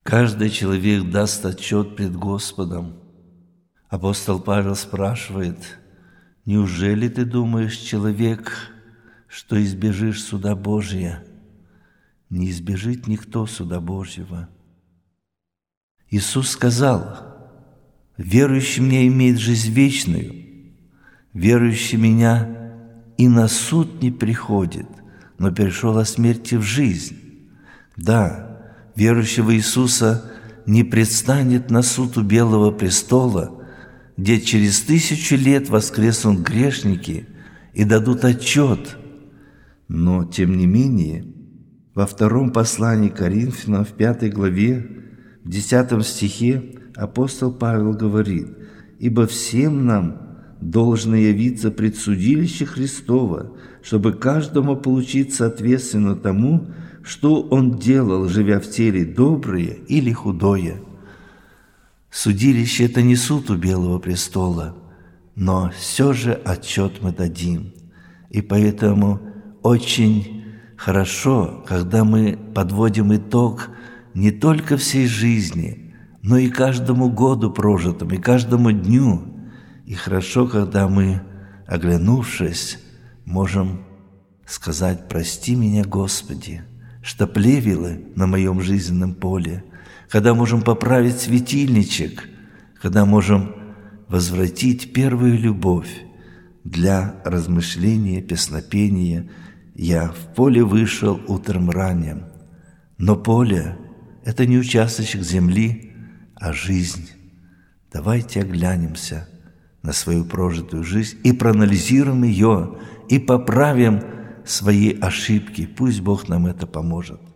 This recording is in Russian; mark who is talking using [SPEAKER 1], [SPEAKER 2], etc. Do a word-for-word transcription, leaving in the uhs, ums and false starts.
[SPEAKER 1] Каждый человек даст отчет пред Господом. Апостол Павел спрашивает: «Неужели ты думаешь, человек, что избежишь суда Божия?» Не избежит никто суда Божьего. Иисус сказал: «Верующий мне имеет жизнь вечную, верующий меня и на суд не приходит, но перешел от смерти в жизнь». Да, верующий в Иисуса не предстанет на суд у Белого престола, где через тысячу лет воскреснут грешники и дадут отчет. Но, тем не менее, во втором послании к Коринфянам, в пятой главе, в десятом стихе апостол Павел говорит: «Ибо всем нам должно явиться пред судилище Христово, чтобы каждому получить соответственно тому, что он делал, живя в теле, доброе или худое». Судилище – это не суд у Белого престола, но все же отчет мы дадим. И поэтому очень хорошо, когда мы подводим итог не только всей жизни, но и каждому году прожитому, и каждому дню. И хорошо, когда мы, оглянувшись, можем сказать: «Прости меня, Господи, что плевелы на моем жизненном поле», когда можем поправить светильничек, когда можем возвратить первую любовь для размышления, песнопения. «Я в поле вышел утром ранним». Но поле – это не участочек земли, а жизнь. Давайте оглянемся на свою прожитую жизнь и проанализируем ее, и поправим свои ошибки. Пусть Бог нам это поможет.